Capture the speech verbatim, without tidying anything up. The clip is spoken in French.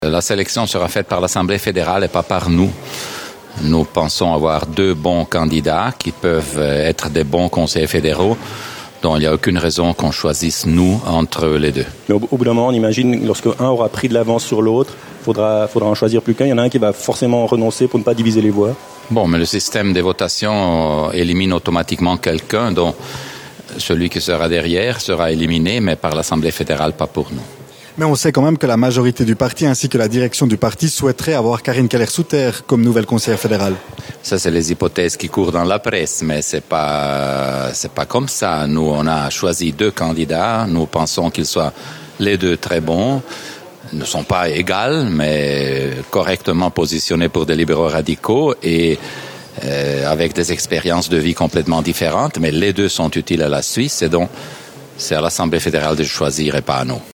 La sélection sera faite par l'Assemblée fédérale et pas par nous. Nous pensons avoir deux bons candidats qui peuvent être des bons conseillers fédéraux, dont il n'y a aucune raison qu'on choisisse nous entre les deux. Mais au, au bout d'un moment, on imagine, lorsque un aura pris de l'avance sur l'autre, il faudra, faudra en choisir plus qu'un. Il y en a un qui va forcément renoncer pour ne pas diviser les voix. Bon, mais le système des votations élimine automatiquement quelqu'un, dont celui qui sera derrière sera éliminé, mais par l'Assemblée fédérale, pas pour nous. Mais on sait quand même que la majorité du parti ainsi que la direction du parti souhaiterait avoir Karine Keller-Souter comme nouvelle conseillère fédérale. Ça, c'est les hypothèses qui courent dans la presse, mais c'est pas, c'est pas comme ça. Nous, on a choisi deux candidats. Nous pensons qu'ils soient les deux très bons. Ils ne sont pas égaux, mais correctement positionnés pour des libéraux radicaux et euh, avec des expériences de vie complètement différentes. Mais les deux sont utiles à la Suisse et donc c'est à l'Assemblée fédérale de choisir et pas à nous.